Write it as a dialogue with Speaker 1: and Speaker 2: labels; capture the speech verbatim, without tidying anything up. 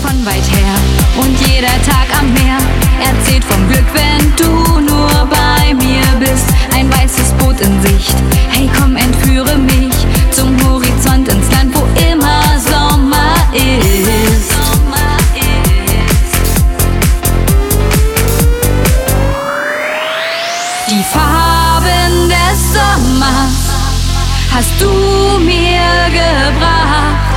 Speaker 1: von weit her und jeder Tag am Meer erzählt vom Glück, wenn du nur bei mir bist. Ein weißes Boot in Sicht, hey komm, entführe mich zum Horizont, ins Land, wo immer Sommer ist. Die Farben des Sommers hast du mir gebracht.